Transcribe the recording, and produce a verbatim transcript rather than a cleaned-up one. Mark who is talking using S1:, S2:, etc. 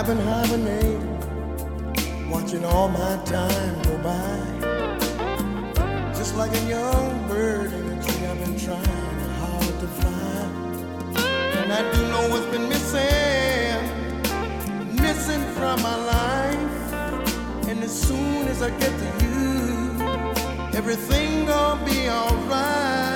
S1: I've been hibernating, watching all my time go by. Just like a young bird in a tree, I've been trying hard to fly. And I do know what's been missing, missing from my life. And as soon as I get to you, everything gonna be alright.